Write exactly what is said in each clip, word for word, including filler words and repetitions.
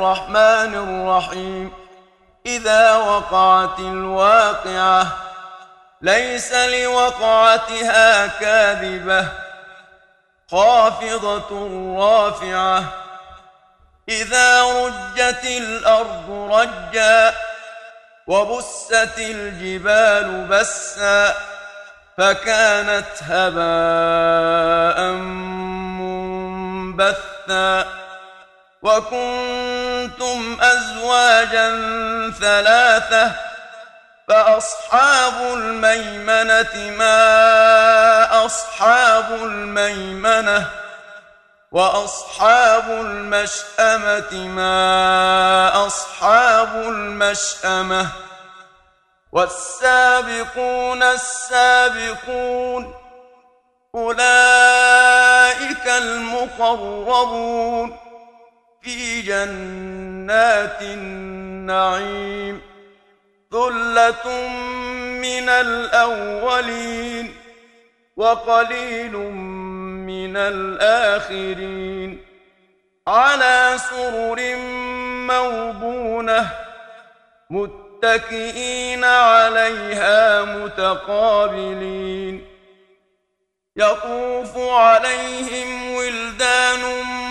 الرحمن الرحيم إذا وقعت الواقعة ليس لوقعتها كاذبة خافضة رافعة إذا رجت الأرض رجا وبست الجبال بسا فكانت هباء منبثا وكنتم أزواجا ثلاثة فأصحاب الميمنة ما أصحاب الميمنة وأصحاب المشأمة ما أصحاب المشأمة والسابقون السابقون أولئك المقربون في جنات النعيم ثلة من الأولين وقليل من الآخرين على سرر موضونة متكئين عليها متقابلين يطوف عليهم ولدان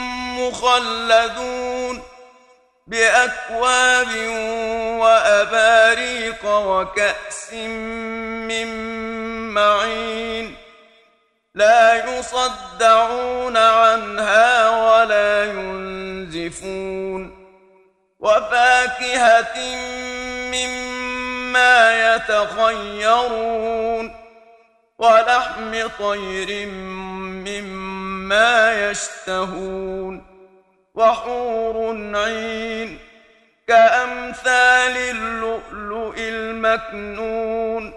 مخلدون بأكواب وأباريق وكأس من معين لا يصدعون عنها ولا ينزفون وفاكهة مما يتخيرون ولحم طير مما يشتهون وحور عين كأمثال اللؤلؤ المكنون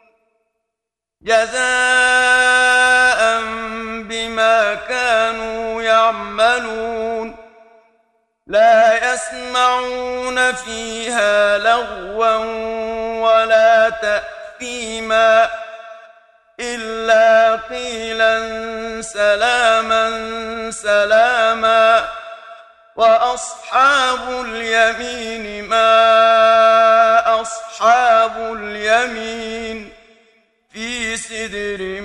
جزاء بما كانوا يعملون لا يسمعون فيها لغوا ولا تأثيما إلا قيلا سلاما سلاما وأصحاب اليمين ما أصحاب اليمين في سدر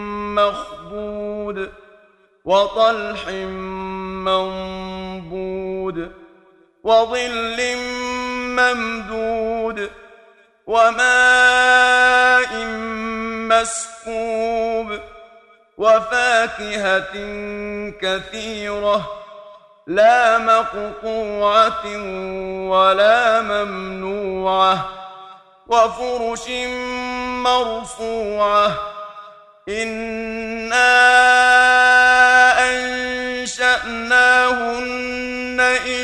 مخضود وطلح منضود وظل ممدود وماء مسكوب وفاكهة كثيرة لا مقطوعة ولا ممنوعة وفرش مرفوعة إنا أنشأناهن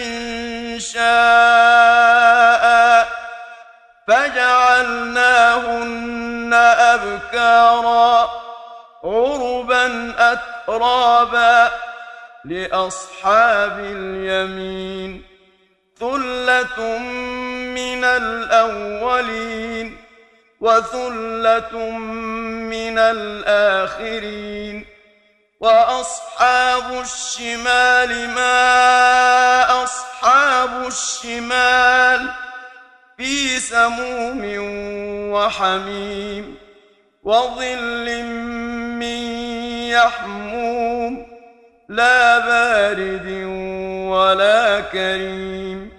إنشاء فجعلناهن أبكارا عربا أترابا لأصحاب اليمين ثلة من الأولين وثلة من الآخرين وأصحاب الشمال ما أصحاب الشمال في سموم وحميم وظل من يحموم لا بارد ولا كريم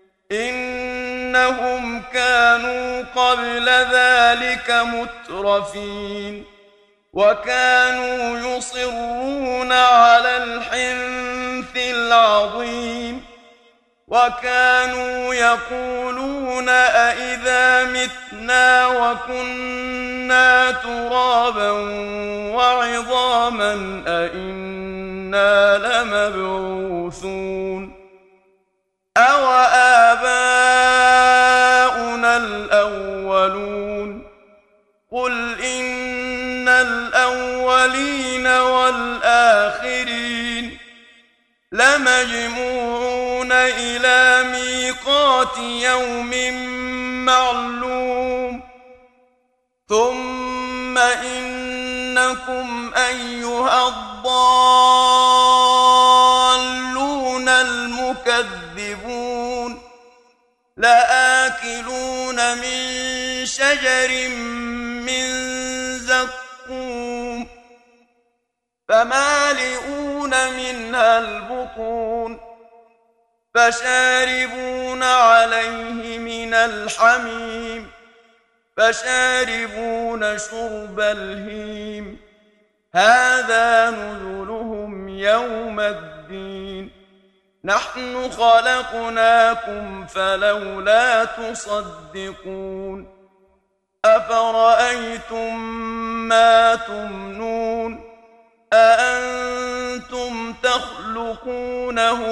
إنهم كانوا قبل ذلك مترفين وكانوا يصرون على الحنث العظيم وكانوا يقولون أئذا متنا وكنا ترابا وعظاما أئنا لمبعوثون أو آباؤنا الأولون قل إن الأولين والآخرين لمجموعون إلى ميقات يوم معلوم ثم إنكم أيها الضالون المكذبون تكذبون لآكلون من شجر من زقوم فمالئون منها البطون فشاربون عليه من الحميم فشاربون شرب الهيم هذا نزلهم يوم الدين نحن خلقناكم فلولا تصدقون أفرأيتم ما تمنون أأنتم تخلقونه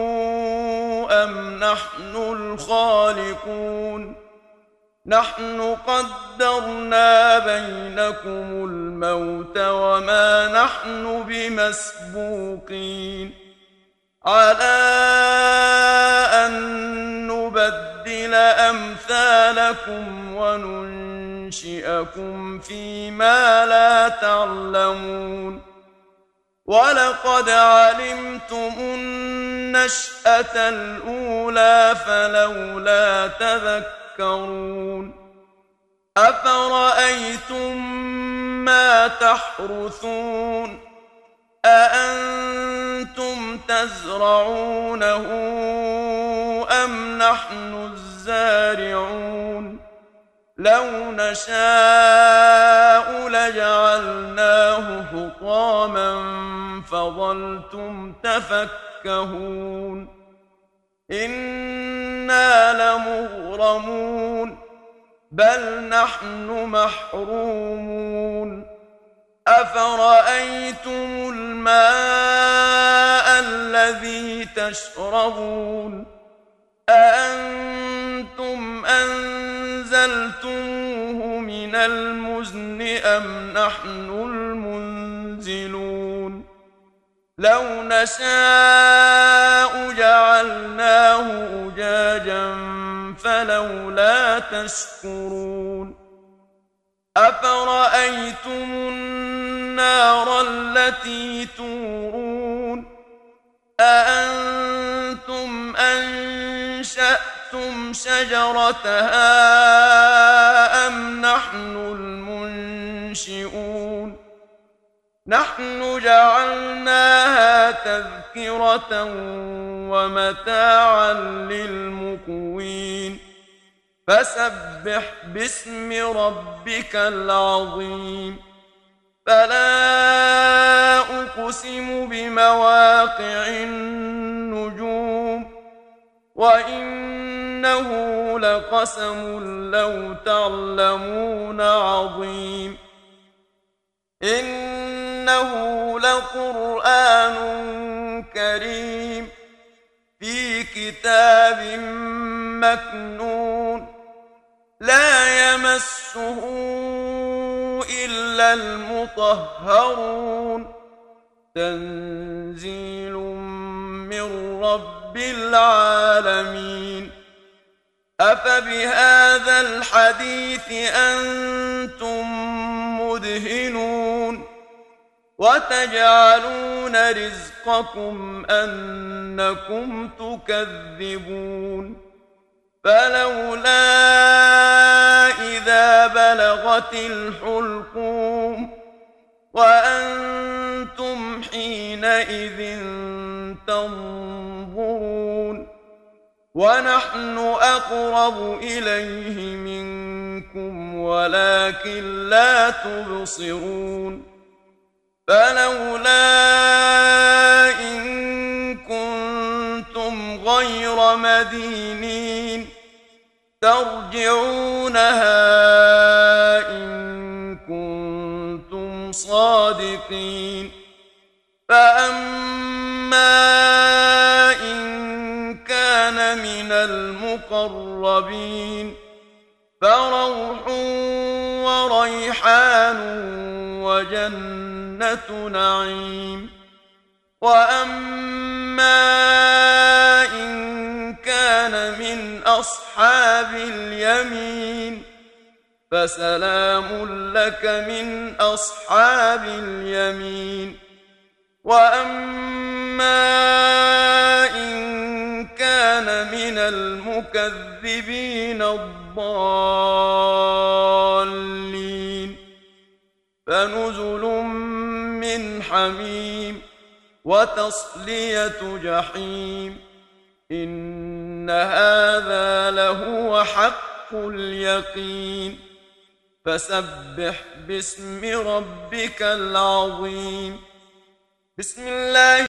أم نحن الخالقون نحن قدرنا بينكم الموت وما نحن بمسبوقين على أن نبدل أمثالكم وننشئكم فيما لا تعلمون ولقد علمتم النشأة الأولى فلولا تذكرون أفرأيتم ما تحرثون أأنتم تزرعونه أم نحن الزارعون لو نشاء لجعلناه حطاما فظلتم تفكهون إنا لمغرمون بل نحن محرومون أفرأيتم الماء الذي تشربون أأنتم أنزلتموه من المزن أم نحن المنزلون لو نشاء جعلناه أجاجا فلولا تشكرون أفرأيتم النار التي تورون أأنتم أنشأتم شجرتها أم نحن المنشئون نحن جعلناها تذكرة ومتاعا للمقوين فسبح باسم ربك العظيم فلا أقسم بمواقع النجوم وإنه لقسم لو تعلمون عظيم إنه لقرآن كريم في كتاب مكنون لا يمسه إلا المطهرون تنزيل من رب العالمين أفبهذا الحديث أنتم مدهنون وتجعلون رزقكم أنكم تكذبون فلولا إذا بلغت الحلقوم وأنتم حينئذ تنظرون ونحن أقرب إليه منكم ولكن لا تبصرون فلولا إن كنتم غير مدينين ترجعونها إن كنتم صادقين فأما إن كان من المقربين فروح وريحان وجنة نعيم وأما إن كان من أصحاب اليمين فسلام لك من أصحاب اليمين وأما إن كان من المكذبين الضالين فنزل من حميم وتصلية جحيم إن هذا لهو حق اليقين فسبح باسم ربك العظيم بسم الله